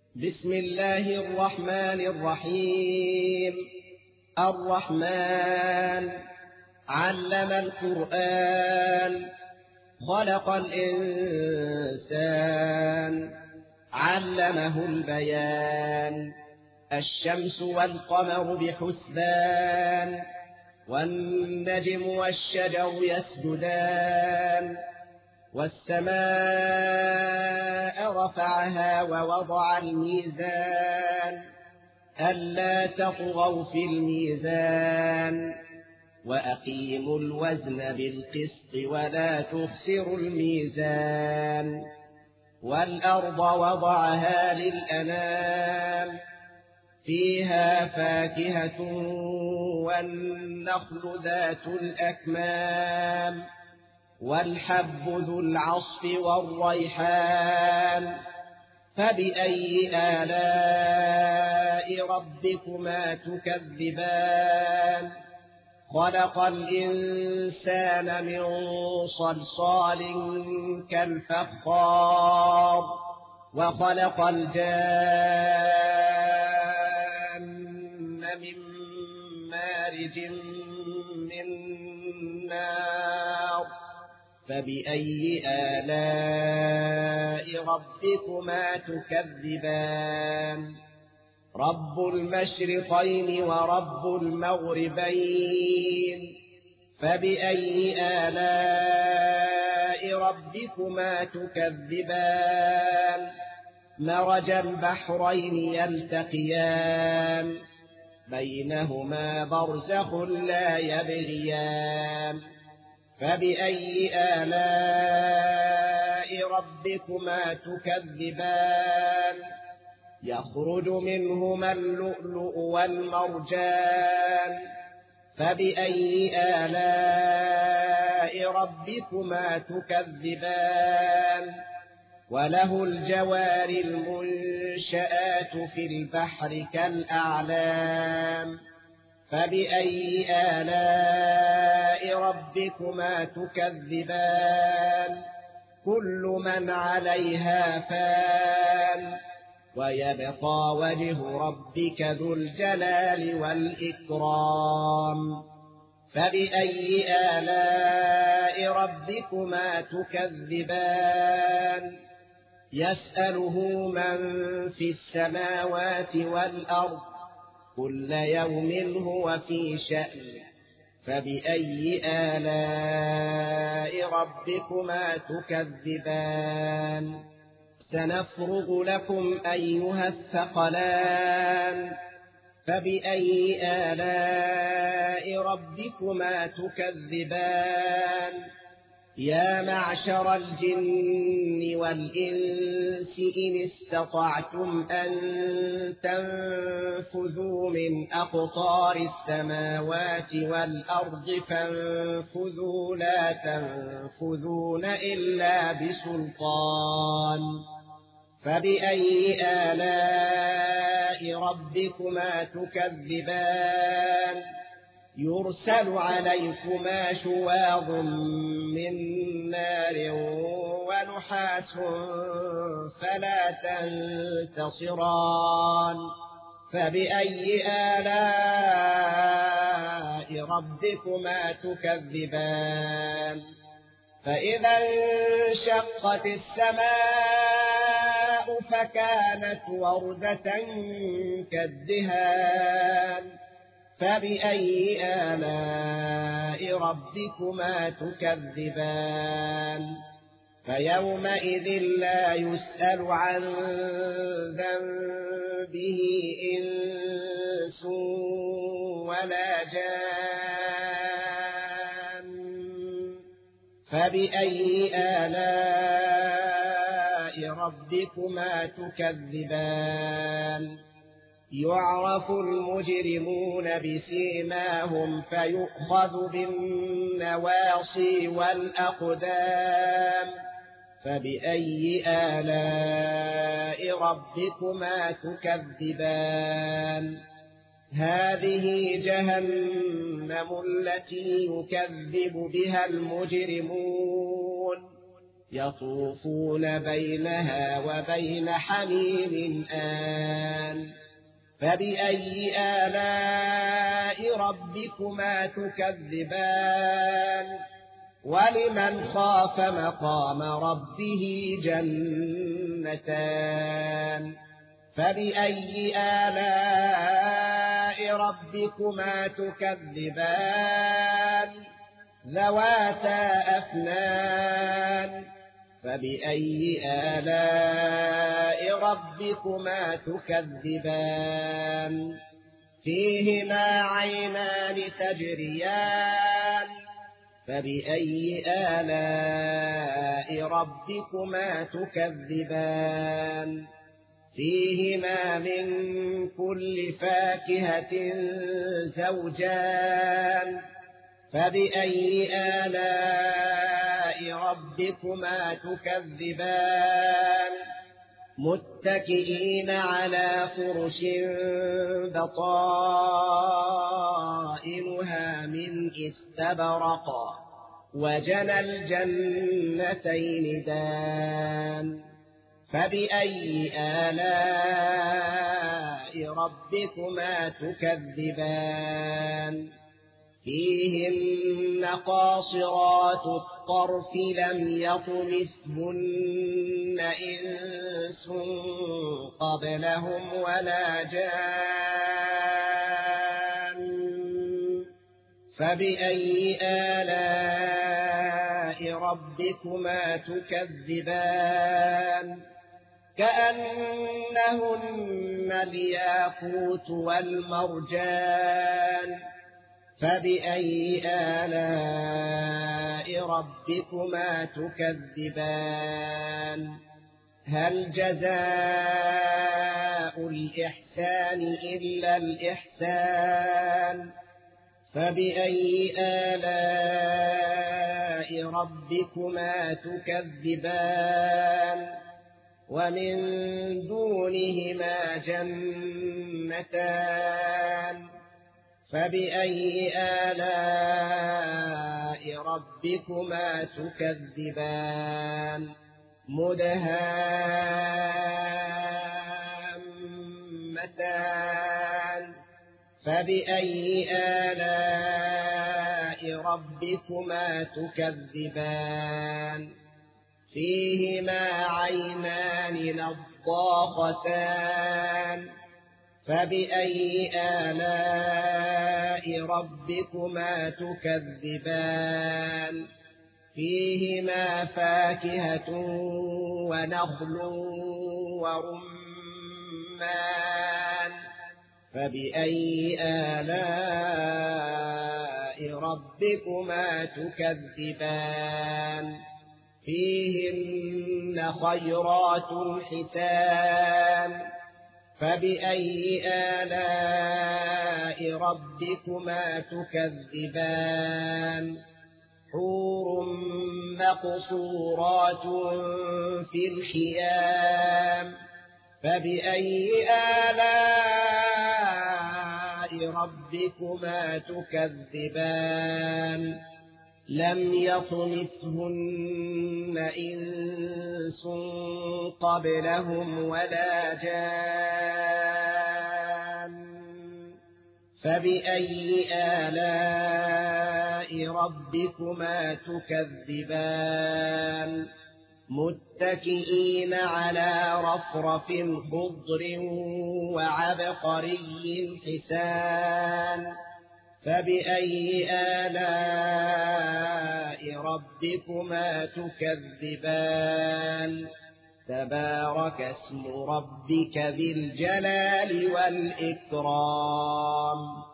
بسم الله الرحمن الرحيم. الرحمن علم القرآن، خلق الإنسان، علمه البيان. الشمس والقمر بحسبان، والنجم والشجر يسجدان. والسماء رفعها ووضع الميزان، ألا تطغوا في الميزان، وأقيموا الوزن بالقسط ولا تخسروا الميزان. والأرض وضعها للأنام، فيها فاكهة والنخل ذات الأكمام، والحب ذو العصف والريحان. فبأي آلاء ربكما تكذبان؟ خلق الإنسان من صلصال كالفخار، وخلق الجان من مارج من نار. فبأي آلاء ربكما تكذبان؟ رب المشرقين ورب المغربين. فبأي آلاء ربكما تكذبان؟ مرج البحرين يلتقيان، بينهما برزخ لا يبغيان. فبأي آلاء ربكما تكذبان؟ يخرج منهما اللؤلؤ والمرجان. فبأي آلاء ربكما تكذبان؟ وله الجوار المنشآت في البحر كالأعلام. فبأي آلاء ربكما تكذبان؟ كل من عليها فان، ويبقى وجه ربك ذو الجلال والإكرام. فبأي آلاء ربكما تكذبان؟ يسأله من في السماوات والأرض، كل يوم هو في شأن. فبأي آلاء ربكما تكذبان؟ سنفرغ لكم أيها الثقلان. فبأي آلاء ربكما تكذبان؟ يا معشر الجن والإنس إن استطعتم أن تنفذوا من أقطار السماوات والأرض فانفذوا، لا تنفذون إلا بسلطان. فبأي آلاء ربكما تكذبان؟ يرسل عليكما شواظ من نار ونحاس فلا تنتصران. فبأي آلاء ربكما تكذبان؟ فإذا انشقت السماء فكانت وردة كالدهان. فبأي آلاء ربكما تكذبان؟ فيومئذ لا يسأل عن ذنبه إنس ولا جان. فبأي آلاء ربكما تكذبان؟ يعرف المجرمون بسيماهم فيؤخذ بالنواصي والأقدام. فبأي آلاء ربكما تكذبان؟ هذه جهنم التي يكذب بها المجرمون، يطوفون بينها وبين حميم آن فبأي آلاء ربكما تكذبان ولمن خاف مقام ربه جنتان فبأي آلاء ربكما تكذبان ذواتا أفنان فبأي آلاء ربكما تكذبان فيهما عينان تجريان فبأي آلاء ربكما تكذبان فيهما من كل فاكهة زوجان فبأي آلاء ربكما تكذبان متكئين على فرش بطائنها من استبرق وجنى الجنتين دان فبأي آلاء ربكما تكذبان فيهن قاصرات الطرف لم يطمثهن إنس قبلهم ولا جان فبأي آلاء ربكما تكذبان كأنهن الياقوت والمرجان فبأي آلاء ربكما تكذبان هل جزاء الإحسان إلا الإحسان فبأي آلاء ربكما تكذبان ومن دونهما جنتان فبأي آلاء ربكما تكذبان مدهامتان فبأي آلاء ربكما تكذبان فيهما عينان نضاختان فبأي آلاء ربكما تكذبان فيهما فاكهة ونخل ورمان فبأي آلاء ربكما تكذبان فيهن خيرات حسان فبأي آلاء ربكما تكذبان حور مقصورات في الخيام فبأي آلاء ربكما تكذبان لم يطمثهن إنس قبلهم ولا جان فبأي آلاء ربكما تكذبان متكئين على رفرف خضر وعبقري حسان فبأي آلاء ربكما تكذبان تبارك اسم ربك ذي الجلال والإكرام